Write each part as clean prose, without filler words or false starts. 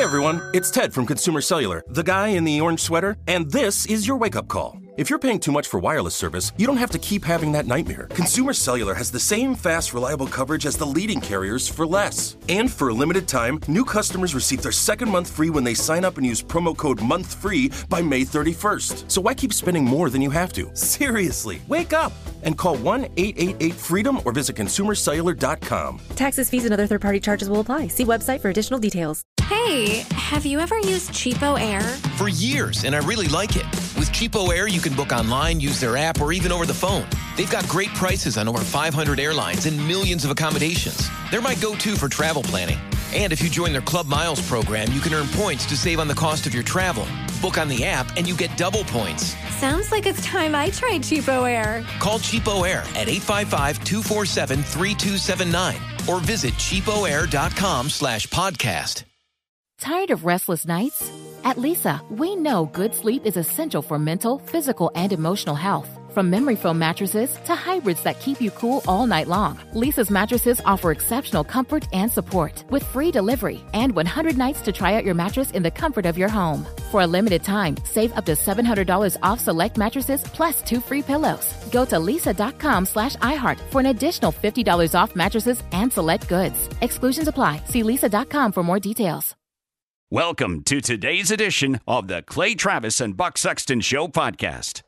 Hey everyone, it's Ted from Consumer Cellular, the guy in the orange sweater, and this is your wake-up call. If you're paying too much for wireless service, you don't have to keep having that nightmare. Consumer Cellular has the same fast, reliable coverage as the leading carriers for less. And for a limited time, new customers receive their second month free when they sign up and use promo code MONTHFREE by May 31st. So why keep spending more than you have to? Seriously, wake up and call 1-888-FREEDOM or visit consumercellular.com. Taxes, fees, and other third-party charges will apply. See website for additional details. Hey, have you ever used Cheapo Air? For years, and I really like it. With Cheapo Air, you can book online, use their app, or even over the phone. They've got great prices on over 500 airlines and millions of accommodations. They're my go-to for travel planning. And if you join their Club Miles program, you can earn points to save on the cost of your travel. Book on the app, and you get double points. Sounds like it's time I tried Cheapo Air. Call Cheapo Air at 855-247-3279 or visit cheapoair.com/podcast. Tired of restless nights? At Leesa, we know good sleep is essential for mental, physical, and emotional health. From memory foam mattresses to hybrids that keep you cool all night long, Leesa's mattresses offer exceptional comfort and support with free delivery and 100 nights to try out your mattress in the comfort of your home. For a limited time, save up to $700 off select mattresses plus 2 free pillows. Go to leesa.com/iHeart for an additional $50 off mattresses and select goods. Exclusions apply. See leesa.com for more details. Welcome to today's edition of the Clay Travis and Buck Sexton Show podcast.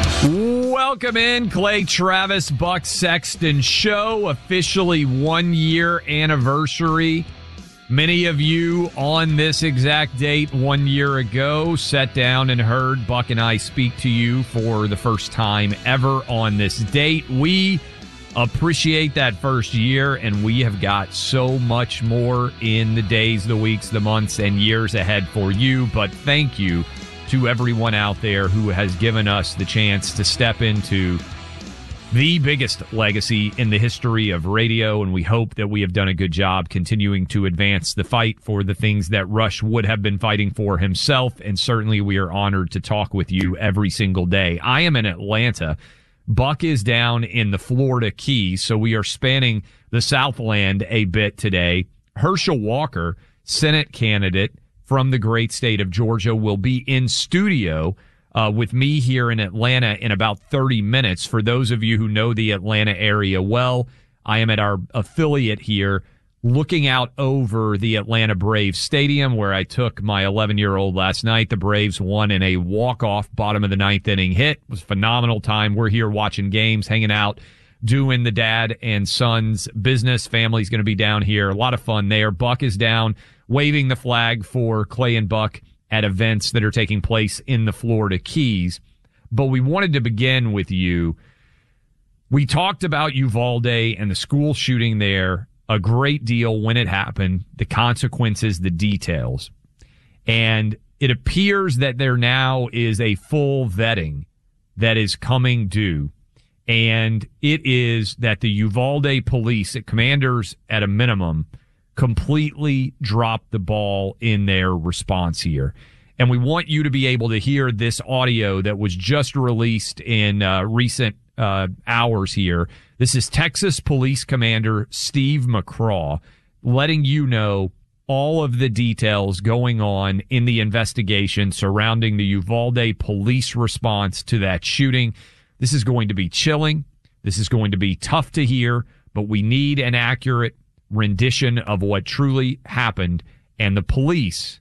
Welcome in, Clay Travis, Buck Sexton Show, officially 1 year anniversary. Many of you on this exact date 1 year ago sat down and heard Buck and I speak to you for the first time ever on this date. We appreciate that first year, and we have got so much more in the days, the weeks, the months, and years ahead for you. But thank you to everyone out there who has given us the chance to step into the biggest legacy in the history of radio, and we hope that we have done a good job continuing to advance the fight for the things that Rush would have been fighting for himself, and certainly we are honored to talk with you every single day. I am in Atlanta. Buck is down in the Florida Keys, so we are spanning the Southland a bit today. Herschel Walker, Senate candidate from the great state of Georgia, will be in studio with me here in Atlanta in about 30 minutes. For those of you who know the Atlanta area well, I am at our affiliate here looking out over the Atlanta Braves Stadium, where I took my 11-year-old last night. The Braves won in a walk-off bottom of the ninth inning hit. It was a phenomenal time. We're here watching games, hanging out, doing the dad and son's business. Family's going to be down here. A lot of fun there. Buck is down waving the flag for Clay and Buck at events that are taking place in the Florida Keys. But we wanted to begin with you. We talked about Uvalde and the school shooting there a great deal when it happened, the consequences, the details. And it appears that there now is a full vetting that is coming due. And it is that the Uvalde police, commanders at a minimum, completely dropped the ball in their response here. And we want you to be able to hear this audio that was just released in recent hours here. This is Texas Police Commander Steve McCraw letting you know all of the details going on in the investigation surrounding the Uvalde police response to that shooting. This is going to be chilling. This is going to be tough to hear, but we need an accurate rendition of what truly happened. And the police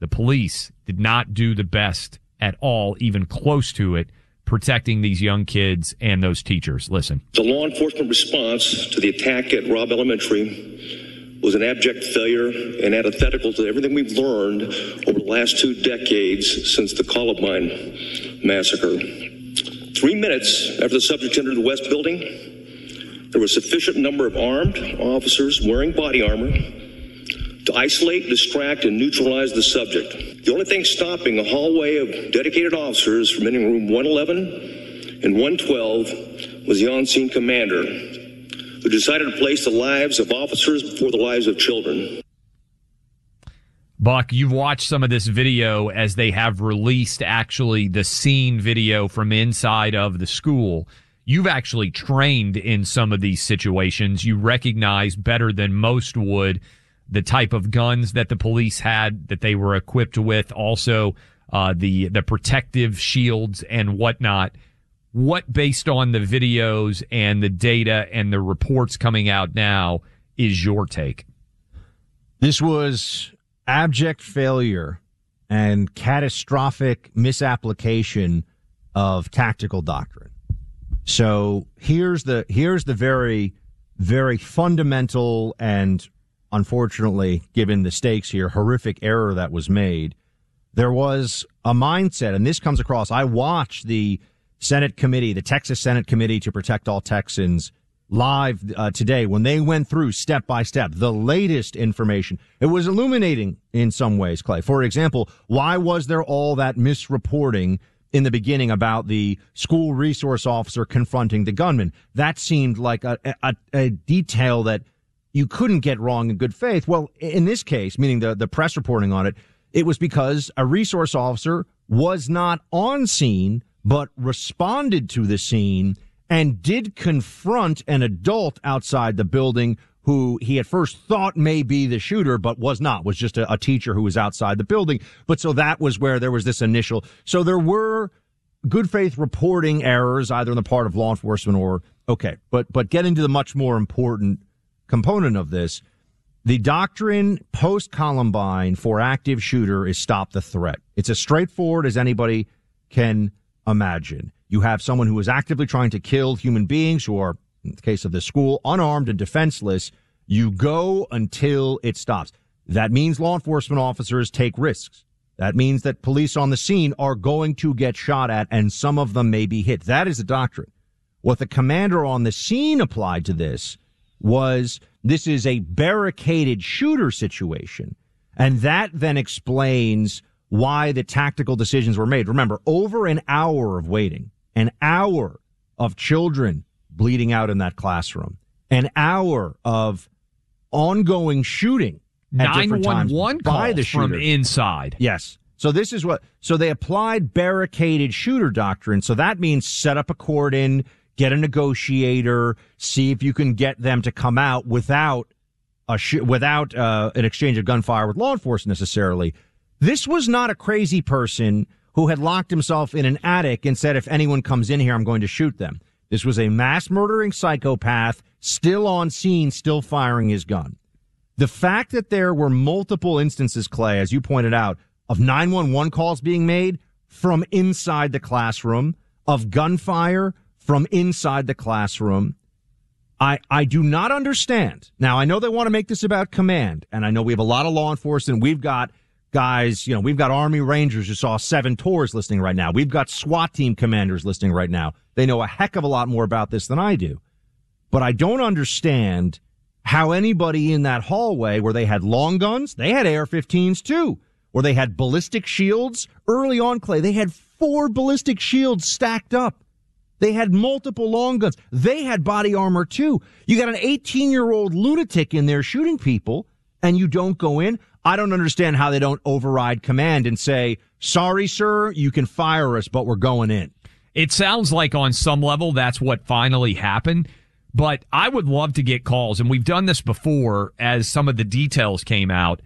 did not do the best at all, even close to it, protecting these young kids and those teachers. Listen. The law enforcement response to the attack at Robb Elementary was an abject failure and antithetical to everything we've learned over the last 2 decades since the Columbine massacre. 3 minutes after the subject entered the West Building, there was a sufficient number of armed officers wearing body armor to isolate, distract, and neutralize the subject. The only thing stopping a hallway of dedicated officers from entering room 111 and 112 was the on-scene commander, who decided to place the lives of officers before the lives of children. Buck, you've watched some of this video as they have released actually the scene video from inside of the school. You've actually trained in some of these situations. You recognize better than most would the type of guns that the police had, that they were equipped with, also the protective shields and whatnot. What, based on the videos and the data and the reports coming out now, is your take? This was abject failure and catastrophic misapplication of tactical doctrine. So here's the very, very fundamental and, unfortunately, given the stakes here, horrific error that was made. There was a mindset, and this comes across. I watched the Senate committee, the Texas Senate Committee to Protect All Texans, live today when they went through step by step the latest information. It was illuminating in some ways, Clay. For example, why was there all that misreporting in the beginning about the school resource officer confronting the gunman? That seemed like a detail that you couldn't get wrong in good faith. Well, in this case, meaning the press reporting on it, it was because a resource officer was not on scene, but responded to the scene and did confront an adult outside the building who he at first thought may be the shooter, but was not, was just a teacher who was outside the building. But so that was where there was this initial. So there were good faith reporting errors, either on the part of law enforcement or, okay, but getting to the much more important component of this, the doctrine post-Columbine for active shooter is stop the threat. It's as straightforward as anybody can imagine. You have someone who is actively trying to kill human beings who are, in the case of the school, unarmed and defenseless. You go until it stops. That means law enforcement officers take risks. That means that police on the scene are going to get shot at, and some of them may be hit. That is the doctrine. What the commander on the scene applied to this was, this is a barricaded shooter situation. And that then explains why the tactical decisions were made. Remember, over an hour of waiting, an hour of children bleeding out in that classroom, an hour of ongoing shooting at different times by the shooter from inside. Yes. So this is so they applied barricaded shooter doctrine. So that means set up a cordon, get a negotiator, see if you can get them to come out without an exchange of gunfire with law enforcement necessarily. This was not a crazy person who had locked himself in an attic and said, if anyone comes in here, I'm going to shoot them. This was a mass murdering psychopath, still on scene, still firing his gun. The fact that there were multiple instances, Clay, as you pointed out, of 911 calls being made from inside the classroom, of gunfire from inside the classroom, I do not understand. Now, I know they want to make this about command, and I know we have a lot of law enforcement. We've got guys, we've got Army Rangers who saw 7 tours listening right now. We've got SWAT team commanders listening right now. They know a heck of a lot more about this than I do. But I don't understand how anybody in that hallway where they had long guns, they had AR-15s too, where they had ballistic shields. Early on, Clay, they had 4 ballistic shields stacked up. They had multiple long guns. They had body armor too. You got an 18-year-old lunatic in there shooting people, and you don't go in. I don't understand how they don't override command and say, sorry, sir, you can fire us, but we're going in. It sounds like on some level that's what finally happened, but I would love to get calls, and we've done this before as some of the details came out.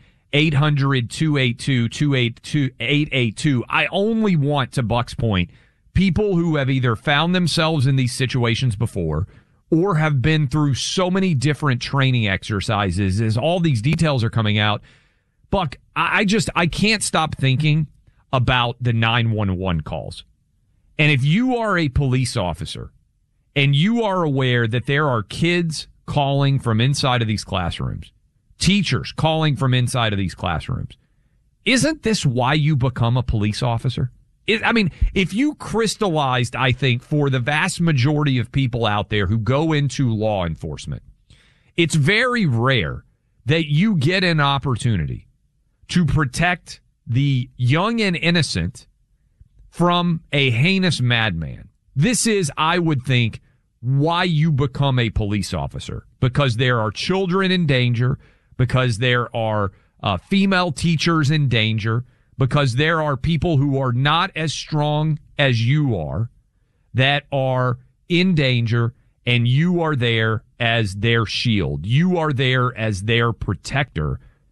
800-282-2882. I only want, to Buck's point, people who have either found themselves in these situations before or have been through so many different training exercises as all these details are coming out. Buck, I can't stop thinking about the 911 calls. And if you are a police officer and you are aware that there are kids calling from inside of these classrooms, teachers calling from inside of these classrooms, isn't this why you become a police officer? If you crystallized, I think, for the vast majority of people out there who go into law enforcement, it's very rare that you get an opportunity to protect the young and innocent from a heinous madman. This is, I would think, why you become a police officer, because there are children in danger, because there are female teachers in danger, because there are people who are not as strong as you are that are in danger, and you are there as their shield. You are there as their protector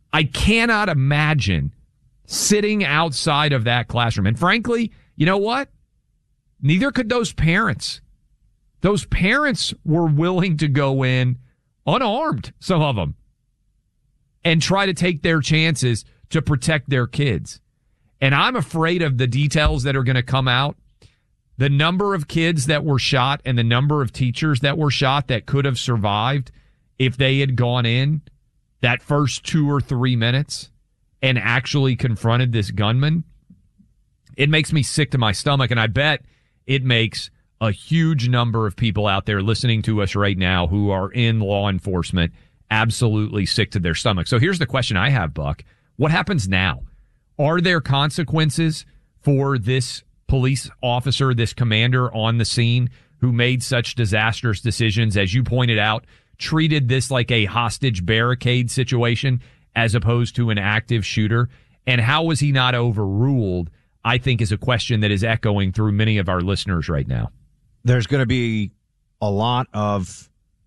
I cannot imagine sitting outside of that classroom. And frankly, you know what? Neither could those parents. Those parents were willing to go in unarmed, some of them, and try to take their chances to protect their kids. And I'm afraid of the details that are going to come out. The number of kids that were shot and the number of teachers that were shot that could have survived if they had gone in that first 2 or 3 minutes and actually confronted this gunman, it makes me sick to my stomach. And I bet it makes a huge number of people out there listening to us right now who are in law enforcement absolutely sick to their stomach. So here's the question I have, Buck. What happens now? Are there consequences for this police officer, this commander on the scene who made such disastrous decisions, as you pointed out, treated this like a hostage barricade situation as opposed to an active shooter? And how was he not overruled, I think, is a question that is echoing through many of our listeners right now. There's going to be a lot of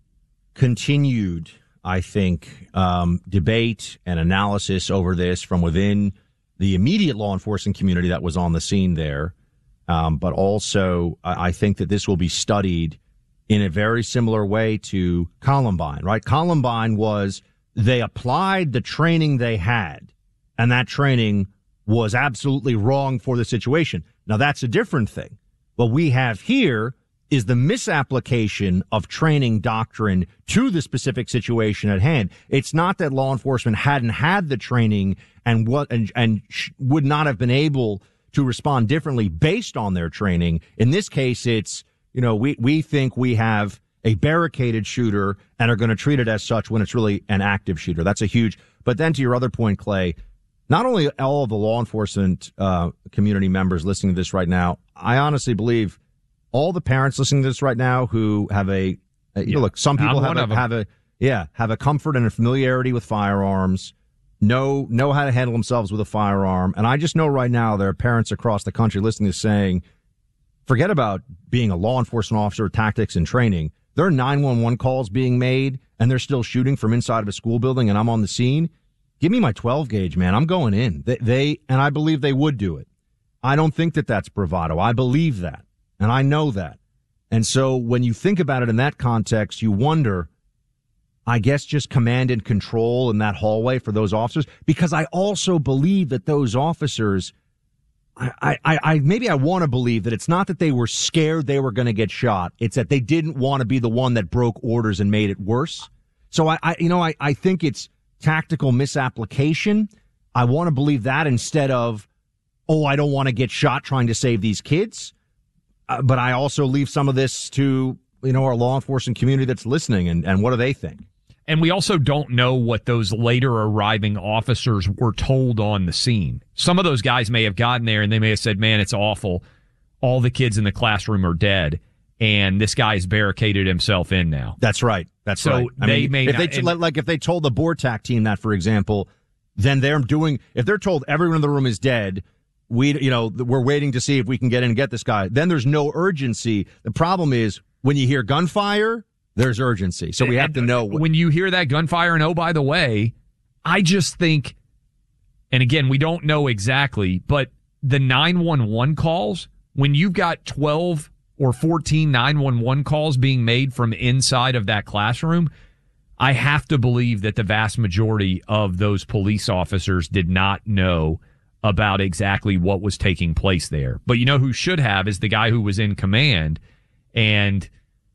continued, I think, debate and analysis over this from within the immediate law enforcement community that was on the scene there. But also, I think that this will be studied in a very similar way to Columbine, right? Columbine was, they applied the training they had, and that training was absolutely wrong for the situation. Now, that's a different thing. What we have here is the misapplication of training doctrine to the specific situation at hand. It's not that law enforcement hadn't had the training and would not have been able to respond differently based on their training. In this case, it's, we think we have a barricaded shooter and are going to treat it as such when it's really an active shooter. That's a huge, but then to your other point, Clay, not only all of the law enforcement community members listening to this right now, I honestly believe all the parents listening to this right now who have look, some people have a comfort and a familiarity with firearms, know how to handle themselves with a firearm. And I just know right now there are parents across the country listening to saying, forget about being a law enforcement officer, tactics and training. There are 911 calls being made and they're still shooting from inside of a school building and I'm on the scene. Give me my 12 gauge, man. I'm going in. And I believe they would do it. I don't think that that's bravado. I believe that. And I know that. And so when you think about it in that context, you wonder, I guess, just command and control in that hallway for those officers. Because I also believe that those officers, maybe I want to believe that it's not that they were scared they were going to get shot. It's that they didn't want to be the one that broke orders and made it worse. So I think it's tactical misapplication. I want to believe that instead of, I don't want to get shot trying to save these kids. But I also leave some of this to, our law enforcement community that's listening and what do they think? And we also don't know what those later arriving officers were told on the scene. Some of those guys may have gotten there and they may have said, man, it's awful. All the kids in the classroom are dead. And this guy's barricaded himself in now. That's right. That's right. If they told the BORTAC team that, for example, then if they're told everyone in the room is dead, we're waiting to see if we can get in and get this guy. Then there's no urgency. The problem is when you hear gunfire, there's urgency. So we have to know. When you hear that gunfire, and oh, by the way, I just think, and again, we don't know exactly, but the 911 calls, when you've got 12 or 14 911 calls being made from inside of that classroom, I have to believe that the vast majority of those police officers did not know about exactly what was taking place there. But who should have is the guy who was in command. And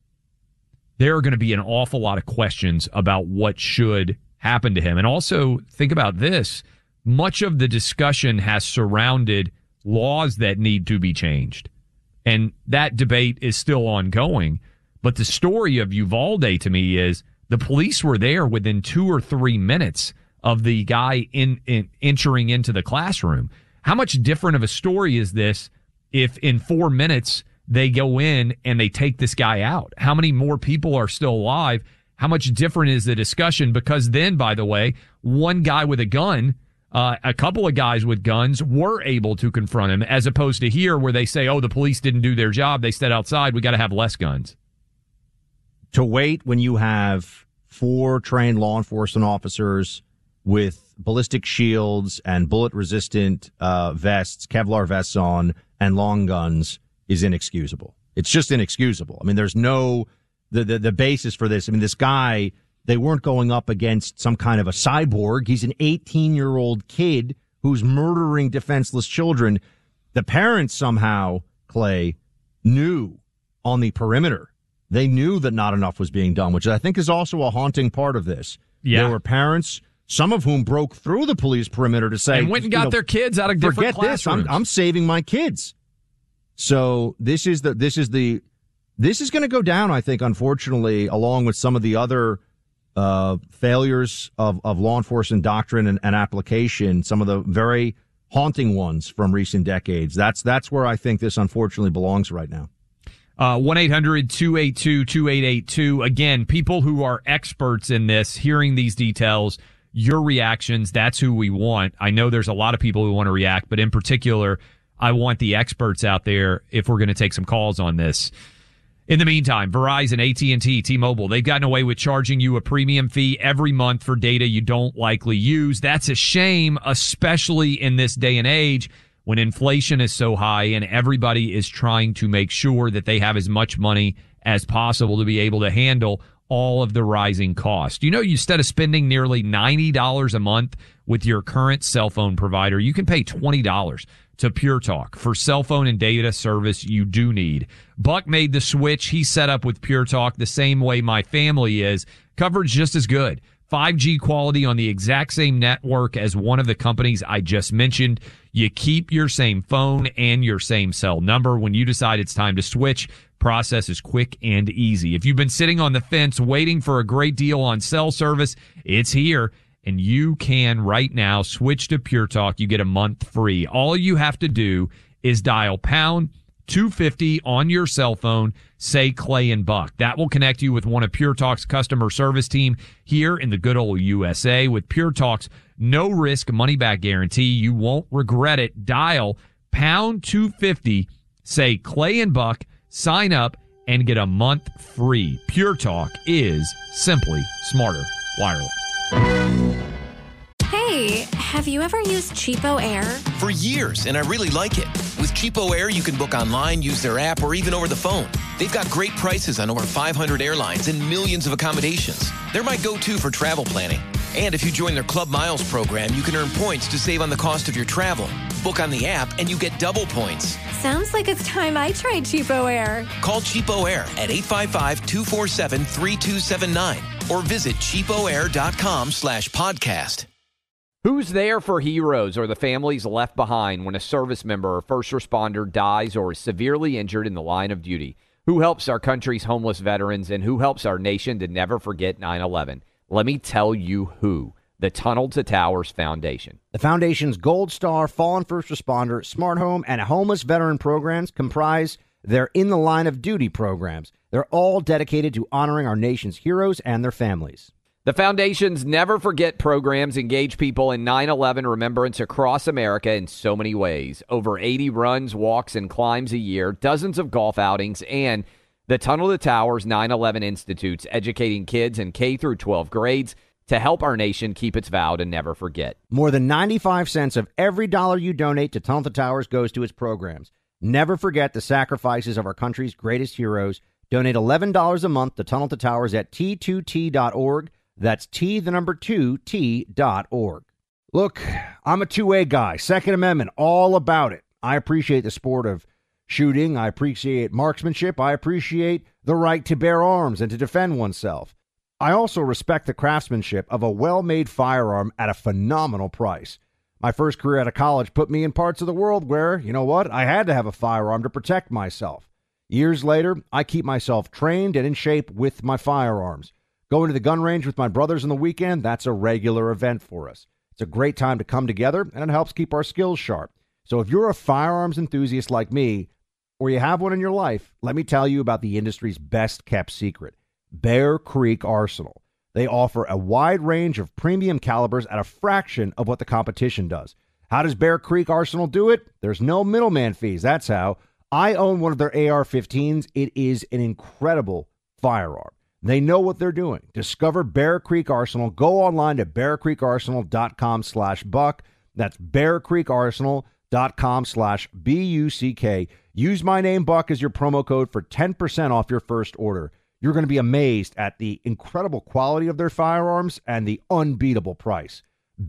there are going to be an awful lot of questions about what should happen to him. And also think about this. Much of the discussion has surrounded laws that need to be changed. And that debate is still ongoing. But the story of Uvalde to me is the police were there within 2 or 3 minutes of the guy entering into the classroom. How much different of a story is this if in 4 minutes they go in and they take this guy out? How many more people are still alive? How much different is the discussion? Because then, by the way, one guy with a gun, a couple of guys with guns were able to confront him, as opposed to here where they say, the police didn't do their job. They stayed outside. We got to have less guns. To wait when you have 4 trained law enforcement officers with ballistic shields and bullet-resistant vests, Kevlar vests on, and long guns is inexcusable. It's just inexcusable. I mean, there's no the basis for this. I mean, this guy, they weren't going up against some kind of a cyborg. He's an 18-year-old kid who's murdering defenseless children. The parents somehow, Clay, knew on the perimeter. They knew that not enough was being done, which I think is also a haunting part of this. Yeah. There were parents, some of whom broke through the police perimeter to say, and went and got their kids out of different classrooms. Forget this. I'm saving my kids. So this is going to go down, I think, unfortunately, along with some of the other failures of law enforcement doctrine and application, some of the very haunting ones from recent decades. That's where I think this unfortunately belongs right now. 1-800-282-2882. Again, people who are experts in this, hearing these details, your reactions, that's who we want. I know there's a lot of people who want to react, but in particular, I want the experts out there if we're going to take some calls on this. In the meantime, Verizon, AT&T, T-Mobile, they've gotten away with charging you a premium fee every month for data you don't likely use. That's a shame, especially in this day and age when inflation is so high and everybody is trying to make sure that they have as much money as possible to be able to handle all of the rising costs. You know, instead of spending nearly $90 a month with your current cell phone provider, you can pay $20 to Pure Talk for cell phone and data service you do need. Buck made the switch. He's set up with Pure Talk the same way my family is. Coverage just as good. 5G quality on the exact same network as one of the companies I just mentioned. You keep your same phone and your same cell number. When you decide it's time to switch, process is quick and easy. If you've been sitting on the fence waiting for a great deal on cell service, it's here. And you can right now switch to Pure Talk. You get a month free. All you have to do is dial pound 250 on your cell phone, say Clay and Buck. That will connect you with one of Pure Talk's customer service team here in the good old USA. With Pure Talk's no risk money back guarantee, you won't regret it. Dial pound 250, say Clay and Buck, sign up and get a month free. Pure Talk is simply smarter wireless. Hey, have you ever used Cheapo Air? For years, and I really like it. With Cheapo Air, you can book online, use their app, or even over the phone. They've got great prices on over 500 airlines and millions of accommodations. They're my go-to for travel planning. And if you join their Club Miles program, you can earn points to save on the cost of your travel. Book on the app, and you get double points. Sounds like it's time I tried Cheapo Air. Call Cheapo Air at 855-247-3279 or visit cheapoair.com/podcast. Who's there for heroes or the families left behind when a service member or first responder dies or is severely injured in the line of duty? Who helps our country's homeless veterans, and who helps our nation to never forget 9/11? Let me tell you who. The Tunnel to Towers Foundation. The Foundation's Gold Star, Fallen First Responder, Smart Home, and Homeless Veteran programs comprise their In the Line of Duty programs. They're all dedicated to honoring our nation's heroes and their families. The Foundation's Never Forget programs engage people in 9/11 remembrance across America in so many ways. Over 80 runs, walks, and climbs a year, dozens of golf outings, and the Tunnel to Towers 9/11 Institutes, educating kids in K through 12 grades to help our nation keep its vow to never forget. More than 95 cents of every dollar you donate to Tunnel to Towers goes to its programs. Never forget the sacrifices of our country's greatest heroes. Donate $11 a month to Tunnel to Towers at T2T.org. That's T2T.org. Look, I'm a 2A guy. Second Amendment, all about it. I appreciate the sport of shooting. I appreciate marksmanship. I appreciate the right to bear arms and to defend oneself. I also respect the craftsmanship of a well-made firearm at a phenomenal price. My first career out of college put me in parts of the world where, you know what, I had to have a firearm to protect myself. Years later, I keep myself trained and in shape with my firearms. Going to the gun range with my brothers on the weekend, that's a regular event for us. It's a great time to come together, and it helps keep our skills sharp. So if you're a firearms enthusiast like me, or you have one in your life, let me tell you about the industry's best-kept secret, Bear Creek Arsenal. They offer a wide range of premium calibers at a fraction of what the competition does. How does Bear Creek Arsenal do it? There's no middleman fees, that's how. I own one of their AR-15s. It is an incredible firearm. They know what they're doing. Discover Bear Creek Arsenal. Go online to bearcreekarsenal.com/buck. That's bearcreekarsenal.com/BUCK. Use my name, Buck, as your promo code for 10% off your first order. You're going to be amazed at the incredible quality of their firearms and the unbeatable price.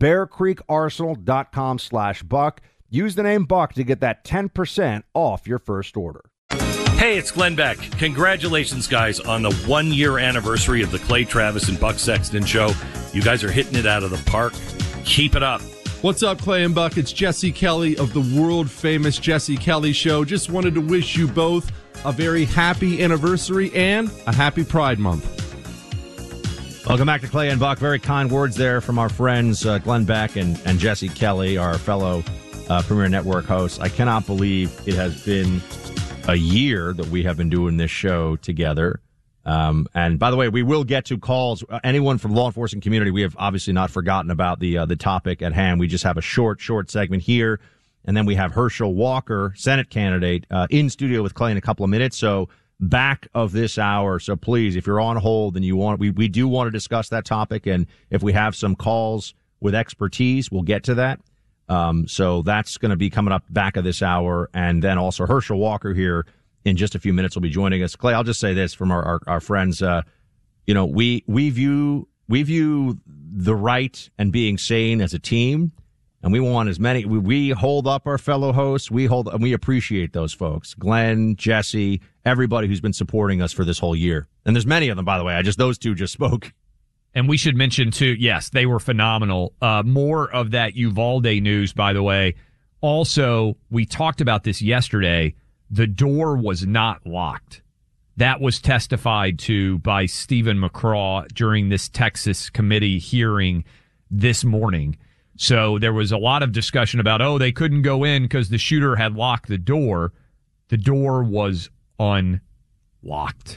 bearcreekarsenal.com/buck. Use the name Buck to get that 10% off your first order. Hey, it's Glenn Beck. Congratulations, guys, on the 1-year anniversary of the Clay Travis and Buck Sexton Show. You guys are hitting it out of the park. Keep it up. What's up, Clay and Buck? It's Jesse Kelly of the world-famous Jesse Kelly Show. Just wanted to wish you both a very happy anniversary and a happy Pride Month. Welcome back to Clay and Buck. Very kind words there from our friends Glenn Beck and Jesse Kelly, our fellow Premier Network hosts. I cannot believe it has been a year that we have been doing this show together. And by the way, we will get to calls. Anyone from law enforcement community, we have obviously not forgotten about the topic at hand. We just have a short segment here. And then we have Herschel Walker, Senate candidate, in studio with Clay in a couple of minutes. So back of this hour. So please, if you're on hold and we do want to discuss that topic. And if we have some calls with expertise, we'll get to that. So that's going to be coming up back of this hour. And then also Herschel Walker here in just a few minutes will be joining us. Clay, I'll just say this from our friends. We view the right and being sane as a team, and we want as many. We hold up our fellow hosts. And we appreciate those folks. Glenn, Jesse, everybody who's been supporting us for this whole year. And there's many of them, by the way. Those two just spoke. And we should mention, too, yes, they were phenomenal. More of that Uvalde news, by the way. Also, we talked about this yesterday. The door was not locked. That was testified to by Stephen McCraw during this Texas committee hearing this morning. So there was a lot of discussion about, they couldn't go in because the shooter had locked the door. The door was unlocked.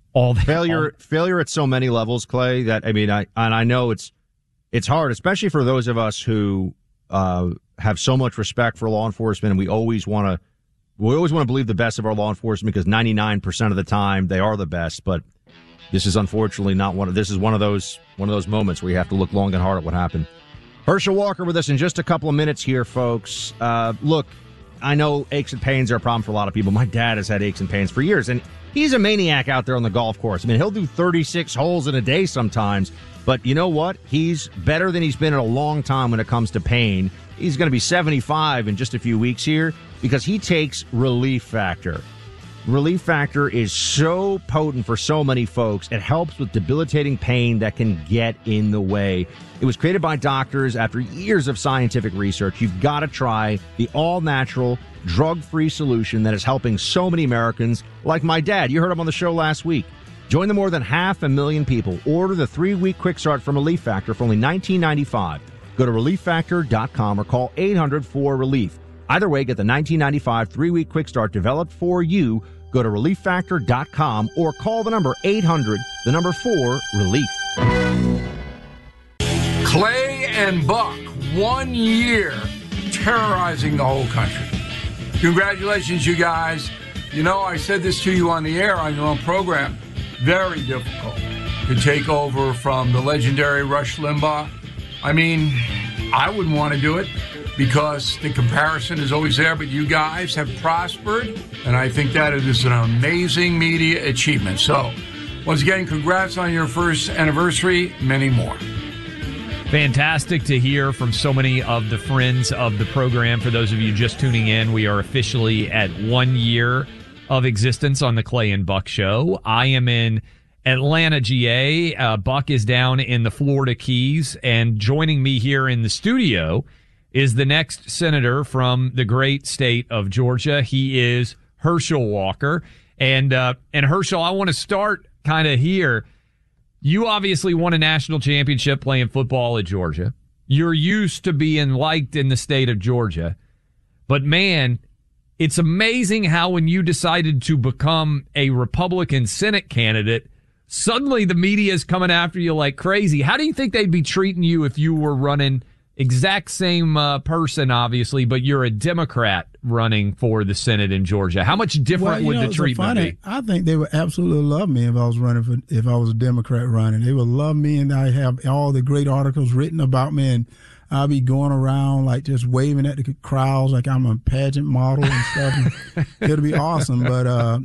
Failure at so many levels, Clay, that, I know it's hard, especially for those of us who have so much respect for law enforcement, and we always want to believe the best of our law enforcement because 99% of the time they are the best. But this is unfortunately not this is one of those moments where you have to look long and hard at what happened. Herschel Walker with us in just a couple of minutes here, folks. Look, I know aches and pains are a problem for a lot of people. My dad has had aches and pains for years, and he's a maniac out there on the golf course. He'll do 36 holes in a day sometimes, but you know what? He's better than he's been in a long time when it comes to pain. He's going to be 75 in just a few weeks here because he takes Relief Factor. Relief Factor is so potent for so many folks. It helps with debilitating pain that can get in the way. It was created by doctors after years of scientific research. You've got to try the all-natural, drug-free solution that is helping so many Americans, like my dad. You heard him on the show last week. Join the more than 500,000 people. Order the 3-week quick start from Relief Factor for only $19.95. Go to ReliefFactor.com or call 800-4RELIEF. Either way, get the $19.95 3-week quick start developed for you. Go to ReliefFactor.com or call the number 800-4RELIEF. Clay and Buck, 1 year terrorizing the whole country. Congratulations, you guys. I said this to you on the air on your own program. Very difficult to take over from the legendary Rush Limbaugh. I wouldn't want to do it because the comparison is always there, but you guys have prospered, and I think that it is an amazing media achievement. So, once again, congrats on your first anniversary. Many more. Fantastic to hear from so many of the friends of the program. For those of you just tuning in, we are officially at 1 year of existence on the Clay and Buck Show. I am in Atlanta, GA. Buck is down in the Florida Keys, and joining me here in the studio is the next senator from the great state of Georgia. He is Herschel Walker. And Herschel, I want to start kind of here. You obviously won a national championship playing football at Georgia. You're used to being liked in the state of Georgia. But man, it's amazing how when you decided to become a Republican Senate candidate, suddenly the media is coming after you like crazy. How do you think they'd be treating you if you were running Exact same person, obviously, but you're a Democrat running for the Senate in Georgia. How much different would the treatment be? I think they would absolutely love me if I was running if I was a Democrat running. They would love me, and I have all the great articles written about me, and I'll be going around like just waving at the crowds like I'm a pageant model and stuff. And it'll be awesome. But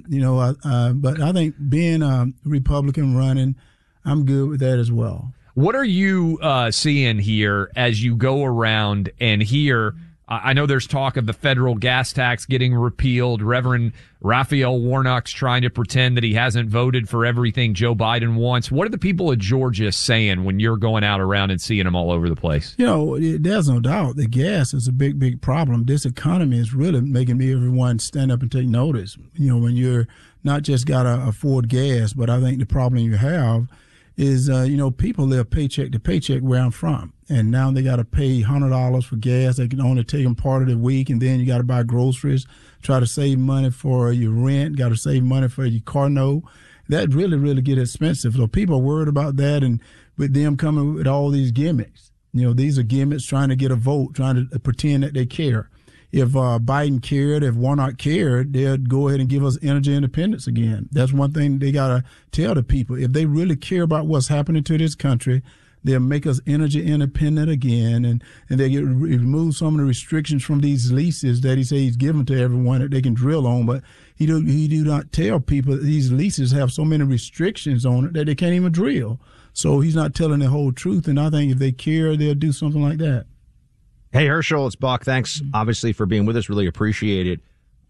but I think being a Republican running, I'm good with that as well. What are you seeing here as you go around and hear? I know there's talk of the federal gas tax getting repealed. Reverend Raphael Warnock's trying to pretend that he hasn't voted for everything Joe Biden wants. What are the people of Georgia saying when you're going out around and seeing them all over the place? There's no doubt that gas is a big, big problem. This economy is really making everyone stand up and take notice. When you're not just got to afford gas, but I think the problem you have is, people live paycheck to paycheck where I'm from. And now they got to pay $100 for gas. They can only take them part of the week. And then you got to buy groceries, try to save money for your rent, got to save money for your car note. That really, really get expensive. So people are worried about that. And with them coming with all these gimmicks, these are gimmicks trying to get a vote, trying to pretend that they care. If Biden cared, if Warnock cared, they'd go ahead and give us energy independence again. That's one thing they got to tell the people. If they really care about what's happening to this country, they'll make us energy independent again, and they get remove some of the restrictions from these leases that he says he's given to everyone that they can drill on. But he do not tell people that these leases have so many restrictions on it that they can't even drill. So he's not telling the whole truth, and I think if they care, they'll do something like that. Hey, Herschel, it's Buck. Thanks, obviously, for being with us. Really appreciate it.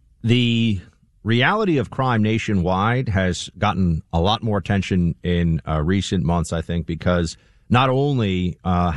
The reality of crime nationwide has gotten a lot more attention in recent months, I think, because not only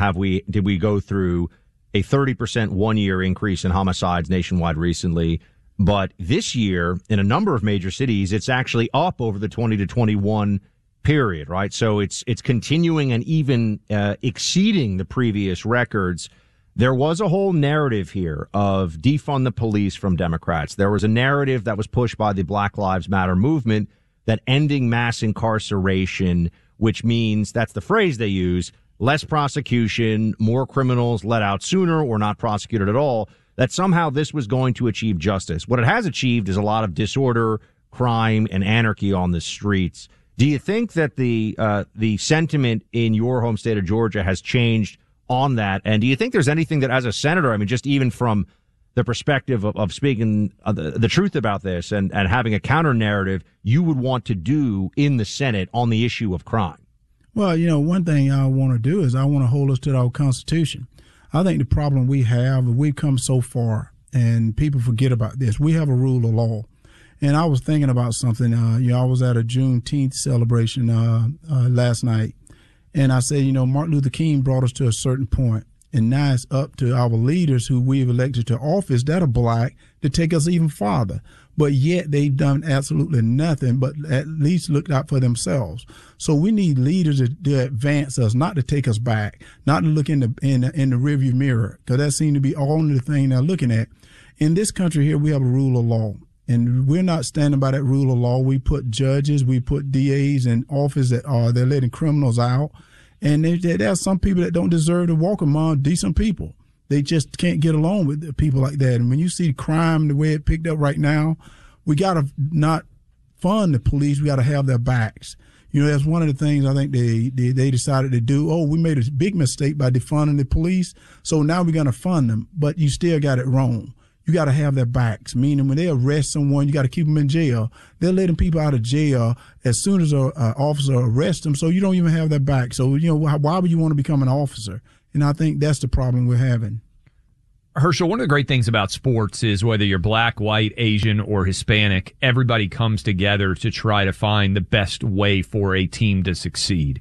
did we go through a 30% one-year increase in homicides nationwide recently, but this year, in a number of major cities, it's actually up over the 20 to 21 period, right? So it's continuing and even exceeding the previous records. There was a whole narrative here of defund the police from Democrats. There was a narrative that was pushed by the Black Lives Matter movement that ending mass incarceration, which means, that's the phrase they use, less prosecution, more criminals let out sooner or not prosecuted at all, that somehow this was going to achieve justice. What it has achieved is a lot of disorder, crime, and anarchy on the streets. Do you think that the sentiment in your home state of Georgia has changed on that? And do you think there's anything that, as a senator, I mean, just even from the perspective of speaking the truth about this and having a counter narrative, you would want to do in the Senate on the issue of crime? Well, one thing I want to do is I want to hold us to our Constitution. I think the problem we have, we've come so far and people forget about this. We have a rule of law. And I was thinking about something. I was at a Juneteenth celebration last night. And I said, Martin Luther King brought us to a certain point, and now it's up to our leaders who we've elected to office that are black to take us even farther. But yet they've done absolutely nothing but at least looked out for themselves. So we need leaders to advance us, not to take us back, not to look in the rearview mirror, because that seems to be all the thing they're looking at. In this country here, we have a rule of law. And we're not standing by that rule of law. We put judges, we put DAs in office that they're letting criminals out. And there are some people that don't deserve to walk among decent people. They just can't get along with people like that. And when you see crime the way it picked up right now, we got to not fund the police. We got to have their backs. That's one of the things I think they decided to do. Oh, we made a big mistake by defunding the police, so now we're going to fund them. But you still got it wrong. You got to have their backs, meaning when they arrest someone, you got to keep them in jail. They're letting people out of jail as soon as an officer arrests them, so you don't even have their back. So, why would you want to become an officer? And I think that's the problem we're having. Herschel, one of the great things about sports is whether you're black, white, Asian, or Hispanic, everybody comes together to try to find the best way for a team to succeed.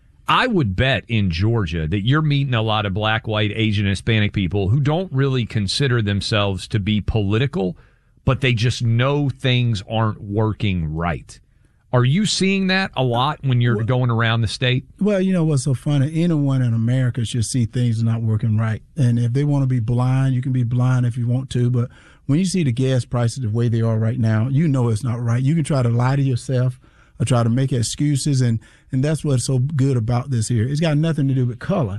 I would bet in Georgia that you're meeting a lot of black, white, Asian, Hispanic people who don't really consider themselves to be political, but they just know things aren't working right. Are you seeing that a lot when you're going around the state? Well, what's so funny? Anyone in America should see things not working right. And if they want to be blind, you can be blind if you want to. But when you see the gas prices the way they are right now, it's not right. You can try to lie to yourself or try to make excuses, and that's what's so good about this here. It's got nothing to do with color.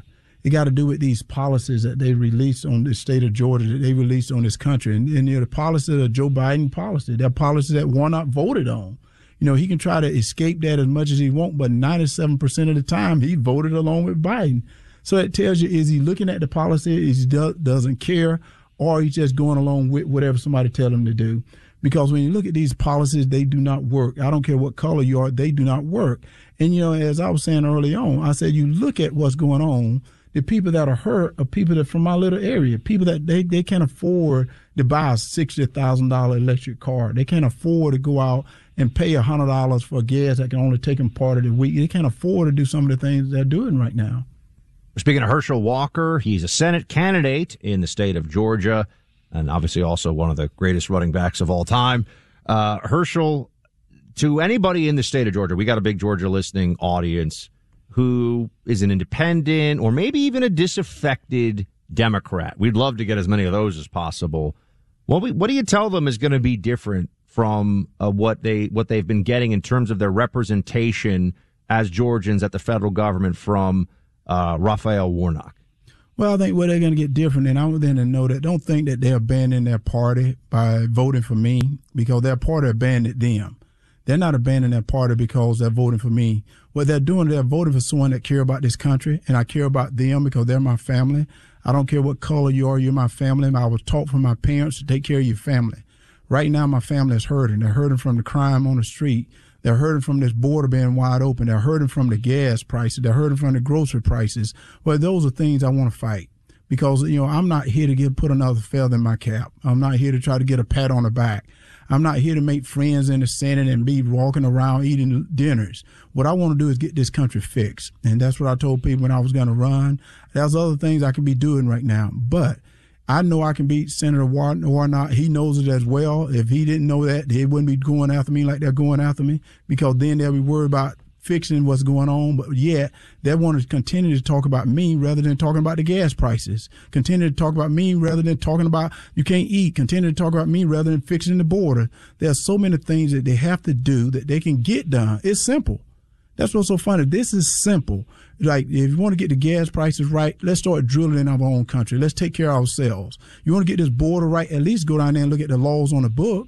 It got to do with these policies that they released on the state of Georgia, that they released on this country. And the policies are Joe Biden policy. They're policies that Warnock voted on. He can try to escape that as much as he wants, but 97% of the time he voted along with Biden. So it tells you, is he looking at the policy, is he doesn't care, or he's just going along with whatever somebody tell him to do? Because when you look at these policies, they do not work. I don't care what color you are, they do not work. And, as I was saying early on, I said you look at what's going on. The people that are hurt are people that are from my little area, people that they can't afford to buy a $60,000 electric car. They can't afford to go out and pay $100 for gas that can only take them part of the week. They can't afford to do some of the things they're doing right now. Speaking of Herschel Walker, he's a Senate candidate in the state of Georgia, and obviously also one of the greatest running backs of all time. Herschel, to anybody in the state of Georgia, we got a big Georgia listening audience who is an independent or maybe even a disaffected Democrat. We'd love to get as many of those as possible. What do you tell them is going to be different from what they've been getting in terms of their representation as Georgians at the federal government from Raphael Warnock? Well, I think what they're going to get different, and I want them to know that don't think that they're abandoning their party by voting for me, because their party abandoned them. They're not abandoning their party because they're voting for me. What they're doing, they're voting for someone that care about this country, and I care about them because they're my family. I don't care what color you are, you're my family. I was taught from my parents to take care of your family. Right now, my family is hurting. They're hurting from the crime on the street. They're hurting from this border being wide open. They're hurting from the gas prices. They're hurting from the grocery prices. Well, those are things I want to fight because, I'm not here to put another feather in my cap. I'm not here to try to get a pat on the back. I'm not here to make friends in the Senate and be walking around eating dinners. What I want to do is get this country fixed. And that's what I told people when I was going to run. There's other things I could be doing right now. But I know I can beat Senator Warnock. He knows it as well. If he didn't know that, he wouldn't be going after me like they're going after me, because then they'll be worried about fixing what's going on. But yet they want to continue to talk about me rather than talking about the gas prices. Continue to talk about me rather than talking about you can't eat. Continue to talk about me rather than fixing the border. There's so many things that they have to do that they can get done. It's simple. That's what's so funny. This is simple. Like, if you want to get the gas prices right, let's start drilling in our own country. Let's take care of ourselves. You want to get this border right, at least go down there and look at the laws on the book.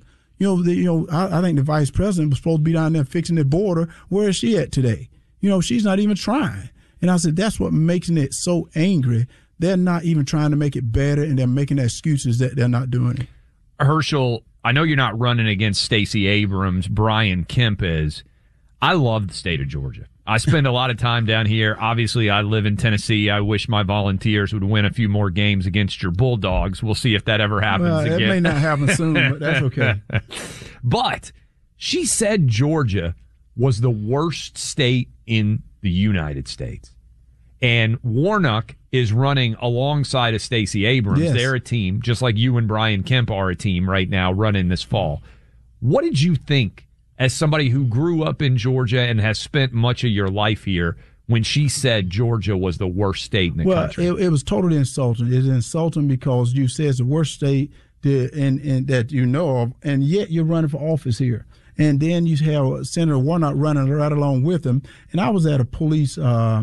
I think the vice president was supposed to be down there fixing the border. Where is she at today? She's not even trying. And I said, that's what makes it so angry. They're not even trying to make it better, and they're making excuses that they're not doing it. Herschel, I know you're not running against Stacey Abrams. Brian Kemp is. I love the state of Georgia. I spend a lot of time down here. Obviously, I live in Tennessee. I wish my Volunteers would win a few more games against your Bulldogs. We'll see if that ever happens again. It may not happen soon, but that's okay. But she said Georgia was the worst state in the United States. And Warnock is running alongside of Stacey Abrams. Yes. They're a team, just like you and Brian Kemp are a team right now running this fall. What did you think, as somebody who grew up in Georgia and has spent much of your life here, when she said Georgia was the worst state in the country? Well, it was totally insulting. It's insulting because you said it's the worst state that you know of, and yet you're running for office here. And then you have Senator Warnock running right along with him. And I was at a police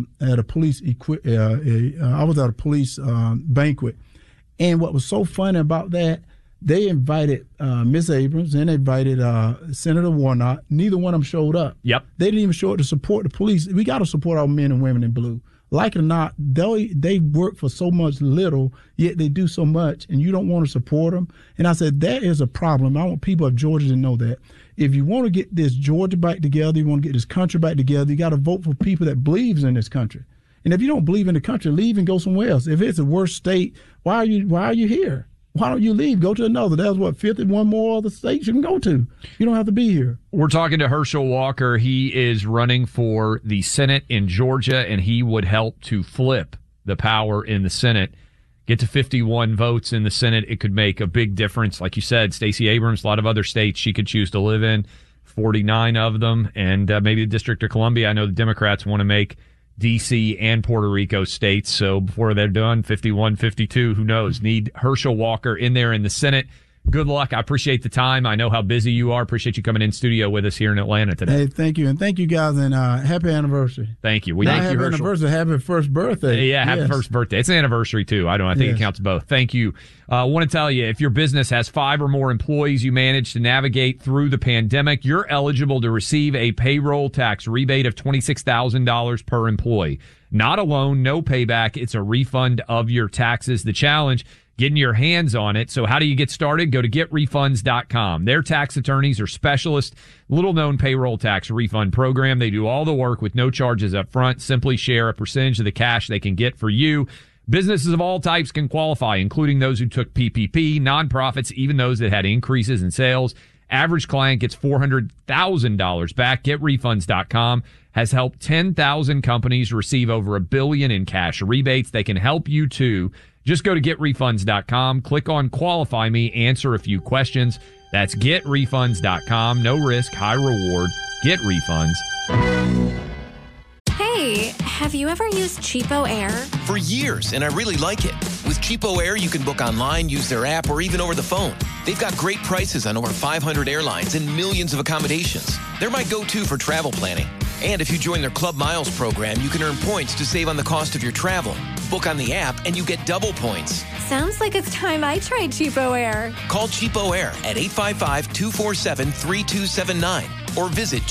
banquet. And what was so funny about that, they invited Ms. Abrams and they invited Senator Warnock. Neither one of them showed up. Yep. They didn't even show up to support the police. We got to support our men and women in blue. Like it or not, they work for so much little, yet they do so much, and you don't want to support them. And I said, that is a problem. I want people of Georgia to know that. If you want to get this Georgia back together, you want to get this country back together, you got to vote for people that believes in this country. And if you don't believe in the country, leave and go somewhere else. If it's the worst state, why are you here? Why don't you leave? Go to another. There's 51 more other states you can go to. You don't have to be here. We're talking to Herschel Walker. He is running for the Senate in Georgia, and he would help to flip the power in the Senate. Get to 51 votes in the Senate. It could make a big difference. Like you said, Stacey Abrams, a lot of other states she could choose to live in, 49 of them, and maybe the District of Columbia. I know the Democrats want to make D.C. and Puerto Rico states, so before they're done, 51, 52, who knows? Need Herschel Walker in there in the Senate. good luck. I appreciate the time. I know how busy you are. Appreciate you coming in studio with us here in Atlanta today. Hey, thank you. And thank you guys, and happy anniversary. Thank you. Thank you, happy Herschel. anniversary. Happy first birthday. Yeah, happy first birthday. It's an anniversary, too. I think it counts both. Thank you. I want to tell you, if your business has 5 or more employees you manage to navigate through the pandemic, you're eligible to receive a payroll tax rebate of $26,000 per employee. Not a loan, no payback. It's a refund of your taxes. The challenge, getting your hands on it. So how do you get started? Go to getrefunds.com. Their tax attorneys are specialists. Little known payroll tax refund program. They do all the work with no charges up front. Simply share a percentage of the cash they can get for you. Businesses of all types can qualify, including those who took PPP, nonprofits, even those that had increases in sales. Average client gets $400,000 back. GetRefunds.com has helped 10,000 companies receive over $1 billion in cash rebates. They can help you too. Just go to GetRefunds.com, click on Qualify Me, answer a few questions. That's GetRefunds.com. No risk, high reward. Get refunds. Hey, have you ever used Cheapo Air? For years, and I really like it. With Cheapo Air, you can book online, use their app, or even over the phone. They've got great prices on over 500 airlines and millions of accommodations. They're my go-to for travel planning. And if you join their Club Miles program, you can earn points to save on the cost of your travel. Book on the app, and you get double points. Sounds like it's time I tried Cheapo Air. Call Cheapo Air at 855-247-3279 or visit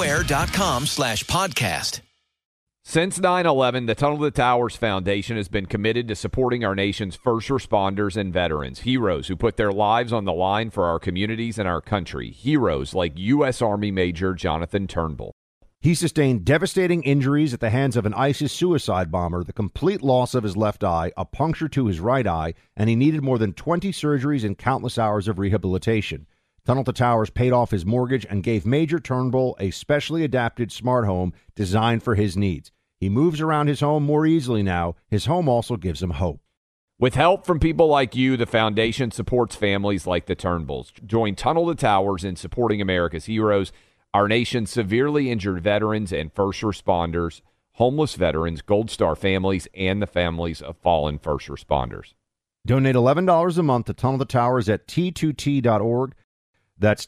cheapoair.com/podcast. Since 9/11, the Tunnel to Towers Foundation has been committed to supporting our nation's first responders and veterans, heroes who put their lives on the line for our communities and our country, heroes like U.S. Army Major Jonathan Turnbull. He sustained devastating injuries at the hands of an ISIS suicide bomber, the complete loss of his left eye, a puncture to his right eye, and he needed more than 20 surgeries and countless hours of rehabilitation. Tunnel to Towers paid off his mortgage and gave Major Turnbull a specially adapted smart home designed for his needs. He moves around his home more easily now. His home also gives him hope. With help from people like you, the foundation supports families like the Turnbulls. Join Tunnel to Towers in supporting America's heroes, our nation's severely injured veterans and first responders, homeless veterans, Gold Star families, and the families of fallen first responders. Donate $11 a month to Tunnel to Towers at T2T.org. That's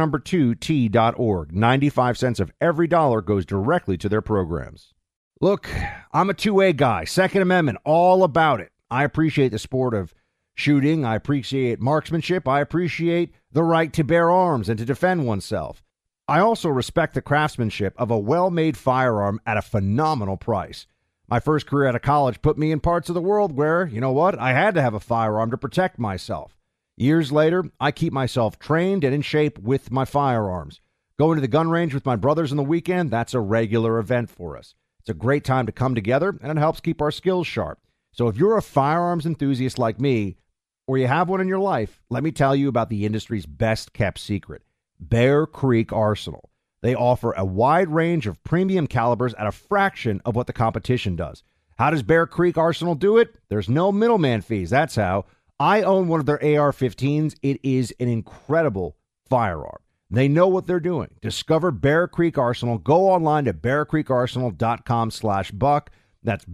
T2T.org. 95 cents of every dollar goes directly to their programs. Look, I'm a two-way guy. Second Amendment, all about it. I appreciate the sport of shooting. I appreciate marksmanship. I appreciate the right to bear arms and to defend oneself. I also respect the craftsmanship of a well-made firearm at a phenomenal price. My first career out of college put me in parts of the world where, you know what, I had to have a firearm to protect myself. Years later, I keep myself trained and in shape with my firearms. Going to the gun range with my brothers on the weekend, that's a regular event for us. It's a great time to come together, and it helps keep our skills sharp. So if you're a firearms enthusiast like me, or you have one in your life, let me tell you about the industry's best-kept secret, Bear Creek Arsenal. They offer a wide range of premium calibers at a fraction of what the competition does. How does Bear Creek Arsenal do it? There's no middleman fees. That's how. I own one of their AR-15s. It is an incredible firearm. They know what they're doing. Discover Bear Creek Arsenal. Go online to bearcreekarsenal.com/buck. That's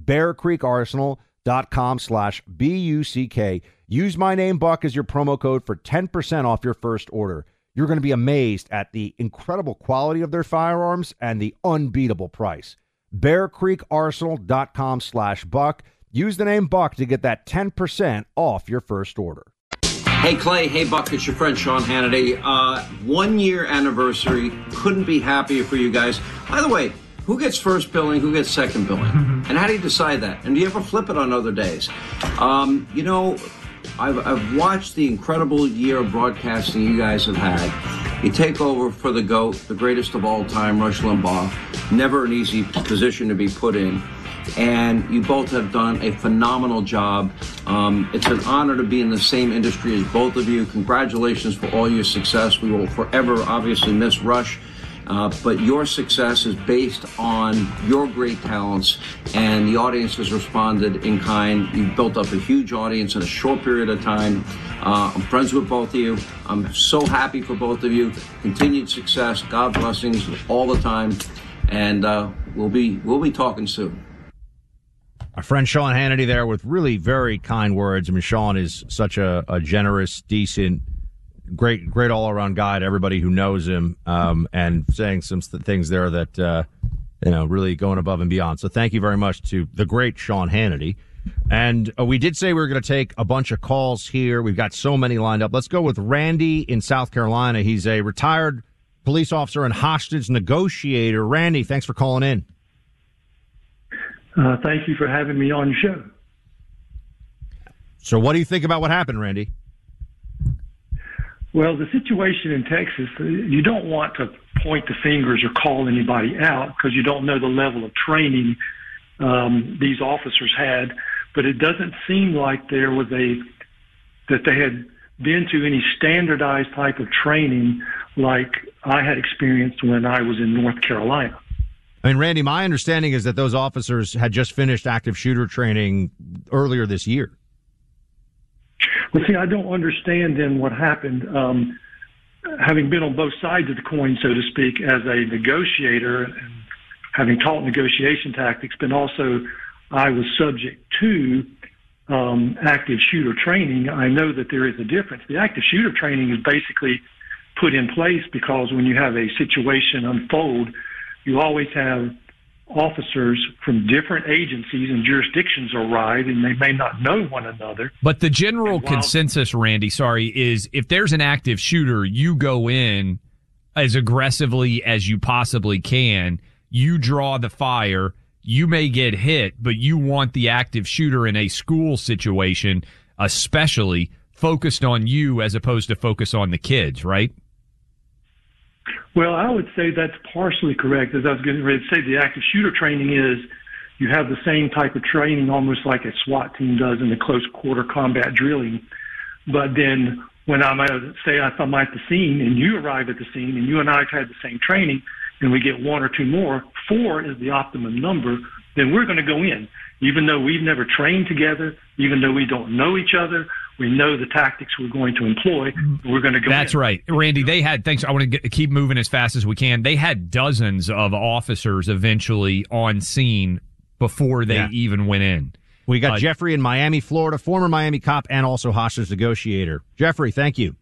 bearcreekarsenal.com/BUCK. Use my name, Buck, as your promo code for 10% off your first order. You're going to be amazed at the incredible quality of their firearms and the unbeatable price. bearcreekarsenal.com/buck. Use the name Buck to get that 10% off your first order. Hey, Clay. Hey, Buck. It's your friend Sean Hannity. 1 year anniversary. Couldn't be happier for you guys. By the way, who gets first billing? Who gets second billing? And how do you decide that? And do you ever flip it on other days? I've watched the incredible year of broadcasting you guys have had. You take over for the GOAT, the greatest of all time, Rush Limbaugh. Never an easy position to be put in. And you both have done a phenomenal job. It's an honor to be in the same industry as both of you. Congratulations for all your success. We will forever obviously miss Rush. But your success is based on your great talents, and the audience has responded in kind. You've built up a huge audience in a short period of time. I'm friends with both of you. I'm so happy for both of you. Continued success, God blessings all the time, and we'll be talking soon. Our friend Sean Hannity there with really very kind words. I mean, Sean is such a generous, decent great all around guy to everybody who knows him, and saying some things there that really going above and beyond. So thank you very much to the great Sean Hannity. And we did say we were going to take a bunch of calls here. We've got so many lined up. Let's go with Randy in South Carolina. He's a retired police officer and hostage negotiator. Randy, thanks for calling in. Thank you for having me on the show. So what do you think about what happened, Randy? Well, the situation in Texas, you don't want to point the fingers or call anybody out because you don't know the level of training these officers had, but it doesn't seem like that they had been to any standardized type of training like I had experienced when I was in North Carolina. I mean, Randy, my understanding is that those officers had just finished active shooter training earlier this year. Well, see, I don't understand then what happened. Having been on both sides of the coin, so to speak, as a negotiator and having taught negotiation tactics, but also I was subject to active shooter training, I know that there is a difference. The active shooter training is basically put in place because when you have a situation unfold, you always have officers from different agencies and jurisdictions arrive, and they may not know one another. But the general consensus, Randy, is if there's an active shooter, you go in as aggressively as you possibly can. You draw the fire. You may get hit, but you want the active shooter in a school situation, especially focused on you as opposed to focus on the kids, right? Well, I would say that's partially correct. As I was getting ready to say, the active shooter training is you have the same type of training almost like a SWAT team does in the close quarter combat drilling. But then when I'm at the scene and you arrive at the scene and you and I have had the same training and we get one or two more, 4 is the optimum number, then we're going to go in. Even though we've never trained together, even though we don't know each other, we know the tactics we're going to employ. We're going to go. That's right. Randy, they had, thanks. I want to keep moving as fast as we can. They had dozens of officers eventually on scene before they even went in. We got Jeffrey in Miami, Florida, former Miami cop and also hostage negotiator. Jeffrey, thank you.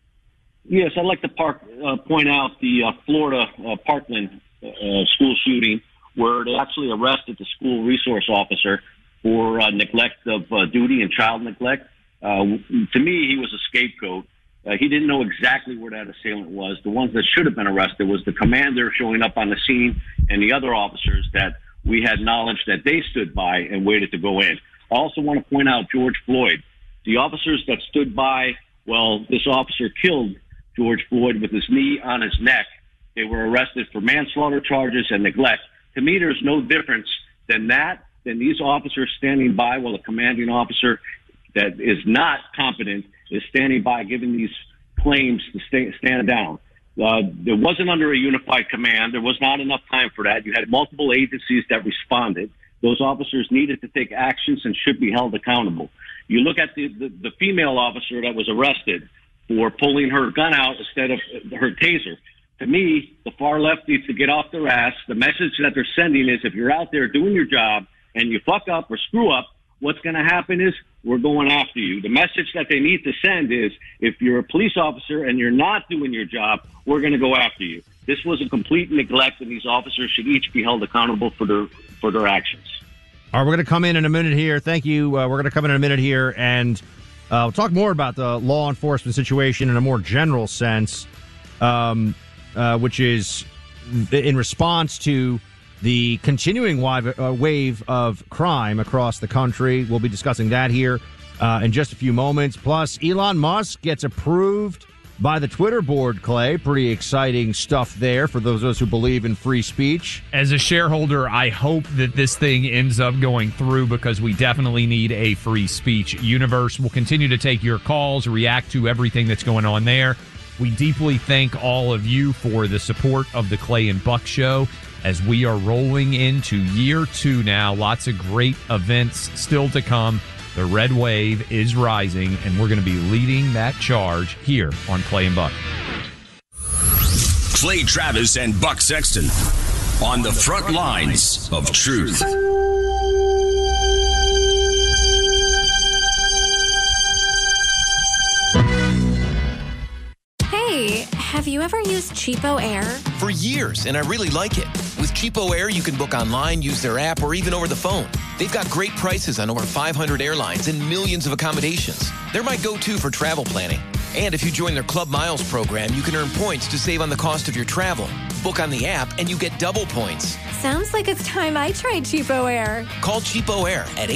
Yes, I'd like to point out the Florida Parkland school shooting where they actually arrested the school resource officer for neglect of duty and child neglect. To me, he was a scapegoat. He didn't know exactly where that assailant was. The ones that should have been arrested was the commander showing up on the scene and the other officers that we had knowledge that they stood by and waited to go in. I also want to point out George Floyd. The officers that stood by, well, this officer killed George Floyd with his knee on his neck. They were arrested for manslaughter charges and neglect. To me, there's no difference than these officers standing by while the commanding officer that is not competent is standing by giving these claims to stand down. There wasn't under a unified command. There was not enough time for that. You had multiple agencies that responded. Those officers needed to take actions and should be held accountable. You look at the female officer that was arrested for pulling her gun out instead of her taser. To me, the far left needs to get off their ass. The message that they're sending is if you're out there doing your job and you fuck up or screw up, what's going to happen is we're going after you. The message that they need to send is if you're a police officer and you're not doing your job, we're going to go after you. This was a complete neglect, and these officers should each be held accountable for their actions. All right, we're going to come in a minute here. Thank you. We're going to come in a minute here, and we'll talk more about the law enforcement situation in a more general sense, which is in response to the continuing wave of crime across the country. We'll be discussing that here in just a few moments. Plus, Elon Musk gets approved by the Twitter board, Clay. Pretty exciting stuff there for those of us who believe in free speech. As a shareholder, I hope that this thing ends up going through because we definitely need a free speech universe. We'll continue to take your calls, react to everything that's going on there. We deeply thank all of you for the support of the Clay and Buck Show as we are rolling into year 2 now. Lots of great events still to come. The red wave is rising, and we're going to be leading that charge here on Clay and Buck. Clay Travis and Buck Sexton on the front lines of truth. Have you ever used Cheapo Air? For years, and I really like it. With Cheapo Air, you can book online, use their app, or even over the phone. They've got great prices on over 500 airlines and millions of accommodations. They're my go-to for travel planning. And if you join their Club Miles program, you can earn points to save on the cost of your travel. Book on the app and you get double points. Sounds like it's time I tried Cheapo Air. Call Cheapo Air at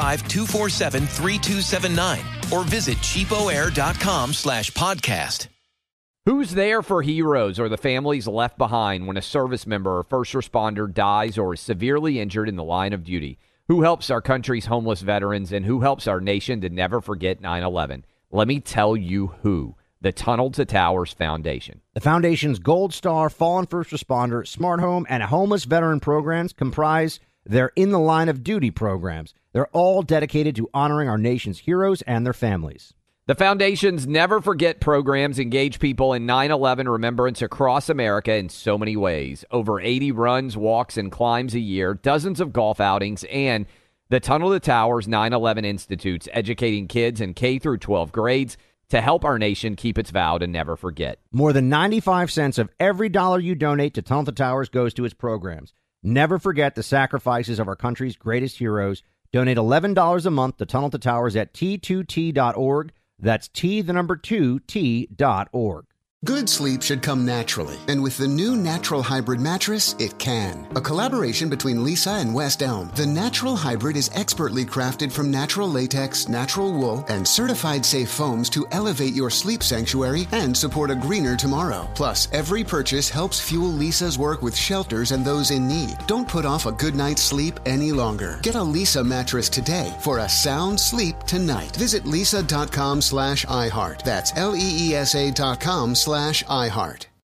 855-247-3279 or visit cheapoair.com/podcast. Who's there for heroes or the families left behind when a service member or first responder dies or is severely injured in the line of duty? Who helps our country's homeless veterans, and who helps our nation to never forget 9/11? Let me tell you who. The Tunnel to Towers Foundation. The Foundation's Gold Star, Fallen First Responder, Smart Home, and Homeless Veteran programs comprise their In the Line of Duty programs. They're all dedicated to honoring our nation's heroes and their families. The Foundation's Never Forget programs engage people in 9/11 remembrance across America in so many ways. Over 80 runs, walks, and climbs a year, dozens of golf outings, and the Tunnel to Towers 9/11 Institutes, educating kids in K through 12 grades to help our nation keep its vow to never forget. More than 95 cents of every dollar you donate to Tunnel to Towers goes to its programs. Never forget the sacrifices of our country's greatest heroes. Donate $11 a month to Tunnel to Towers at T2T.org. That's T2T.org. Good sleep should come naturally, and with the new Natural Hybrid mattress, it can. A collaboration between Lisa and West Elm, the Natural Hybrid is expertly crafted from natural latex, natural wool, and certified safe foams to elevate your sleep sanctuary and support a greener tomorrow. Plus, every purchase helps fuel Lisa's work with shelters and those in need. Don't put off a good night's sleep any longer. Get a Lisa mattress today for a sound sleep tonight. Visit lisa.com/iHeart. That's LEESA.com/iHeart.